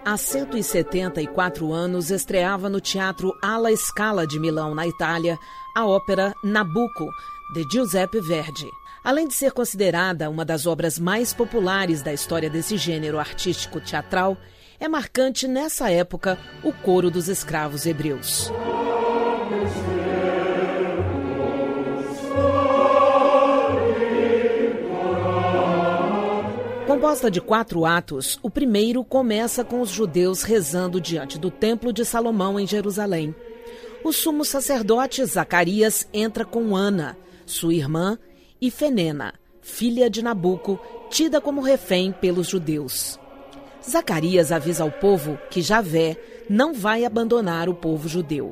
há 174 anos, estreava no Teatro Alla Scala de Milão, na Itália, a ópera Nabucco, de Giuseppe Verdi. Além de ser considerada uma das obras mais populares da história desse gênero artístico teatral, é marcante nessa época o coro dos escravos hebreus. Composta de 4 atos, o primeiro começa com os judeus rezando diante do Templo de Salomão em Jerusalém. O sumo sacerdote Zacarias entra com Ana, sua irmã, e Fenena, filha de Nabuco, tida como refém pelos judeus. Zacarias avisa ao povo que Javé não vai abandonar o povo judeu.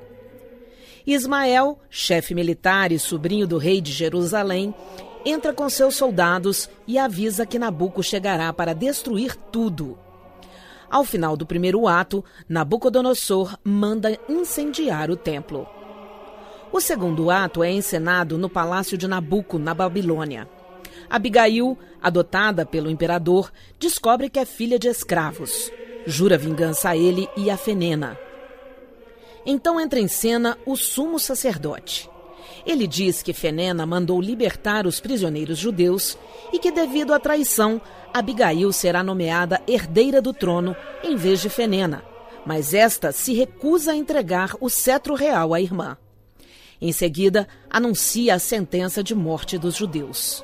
Ismael, chefe militar e sobrinho do rei de Jerusalém, entra com seus soldados e avisa que Nabuco chegará para destruir tudo. Ao final do primeiro ato, Nabucodonosor manda incendiar o templo. O segundo ato é encenado no palácio de Nabuco, na Babilônia. Abigail, adotada pelo imperador, descobre que é filha de escravos. Jura vingança a ele e a Fenena. Então entra em cena o sumo sacerdote. Ele diz que Fenena mandou libertar os prisioneiros judeus e que, devido à traição, Abigail será nomeada herdeira do trono em vez de Fenena, mas esta se recusa a entregar o cetro real à irmã. Em seguida, anuncia a sentença de morte dos judeus.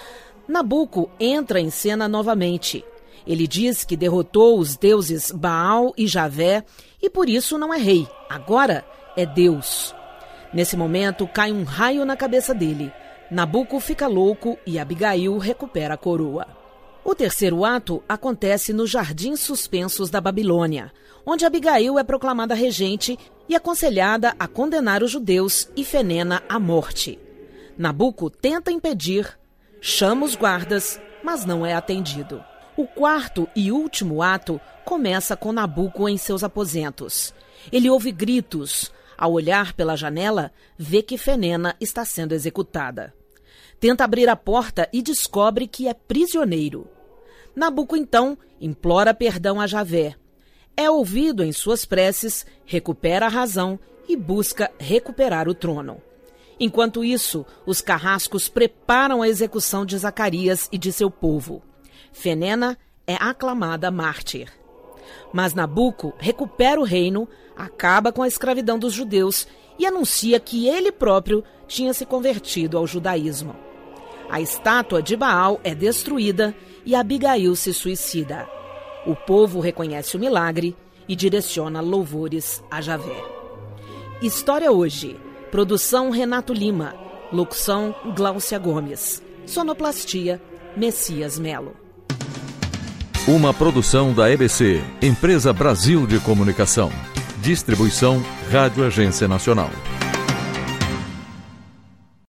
Nabuco entra em cena novamente. Ele diz que derrotou os deuses Baal e Javé e por isso não é rei, agora é Deus. Nesse momento, cai um raio na cabeça dele. Nabuco fica louco e Abigail recupera a coroa. O terceiro ato acontece nos Jardins Suspensos da Babilônia, onde Abigail é proclamada regente e aconselhada a condenar os judeus e Fenena à morte. Nabuco tenta impedir, chama os guardas, mas não é atendido. O quarto e último ato começa com Nabuco em seus aposentos. Ele ouve gritos. Ao olhar pela janela, vê que Fenena está sendo executada. Tenta abrir a porta e descobre que é prisioneiro. Nabuco, então, implora perdão a Javé. É ouvido em suas preces, recupera a razão e busca recuperar o trono. Enquanto isso, os carrascos preparam a execução de Zacarias e de seu povo. Fenena é aclamada mártir. Mas Nabuco recupera o reino, acaba com a escravidão dos judeus e anuncia que ele próprio tinha se convertido ao judaísmo. A estátua de Baal é destruída e Abigail se suicida. O povo reconhece o milagre e direciona louvores a Javé. História Hoje. Produção Renato Lima. Locução Gláucia Gomes. Sonoplastia Messias Melo. Uma produção da EBC, Empresa Brasil de Comunicação. Distribuição Rádio Agência Nacional.